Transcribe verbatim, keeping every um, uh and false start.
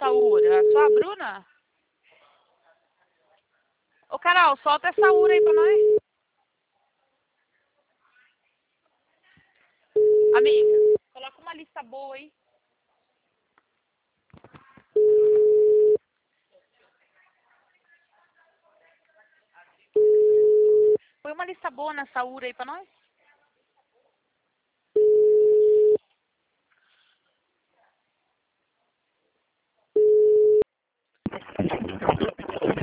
solta, Ura. Só a Bruna? Ô, Carol, solta essa Ura aí pra nós. Amiga, coloca uma lista boa aí. Põe uma lista boa nessa Ura aí pra nós.